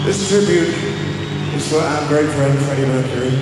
This tribute is for our great friend Freddie Mercury.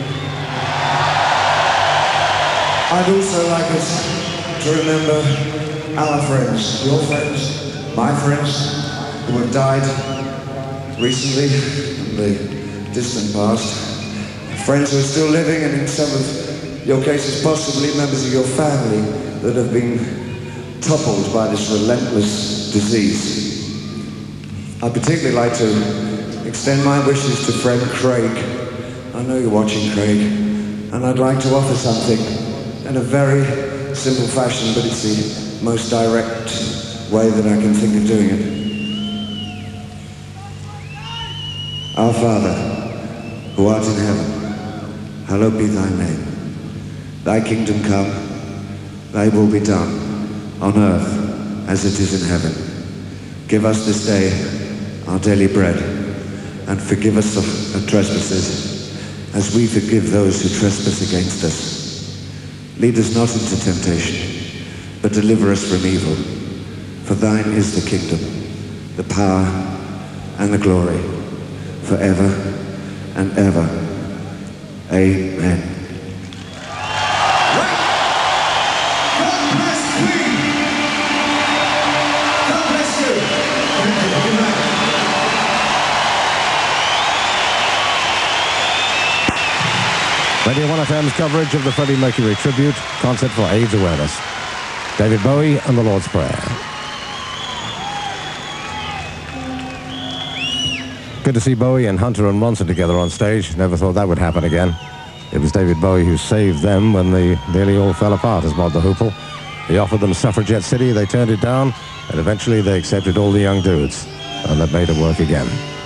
I'd also like us to remember our friends, your friends, my friends, who have died recently in the distant past. Friends who are still living, and in some of your cases possibly members of your family that have been toppled by this relentless disease. I'd particularly like to extend my wishes to friend Craig. I know you're watching, Craig, and I'd like to offer something in a very simple fashion, but it's the most direct way that I can think of doing it. Our Father, who art in heaven, hallowed be thy name. Thy kingdom come, thy will be done, on earth as it is in heaven. Give us this day our daily bread, and forgive us our trespasses, as we forgive those who trespass against us. Lead us not into temptation, but deliver us from evil. For thine is the kingdom, the power, and the glory, forever and ever. Amen. Radio 1FM's coverage of the Freddie Mercury tribute concert for AIDS awareness. David Bowie and the Lord's Prayer. Good to see Bowie and Hunter and Ronson together on stage. Never thought that would happen again. It was David Bowie who saved them when they nearly all fell apart as Mod the Hoople. He offered them Suffragette City, they turned it down, and eventually they accepted All the Young Dudes, and that made it work again.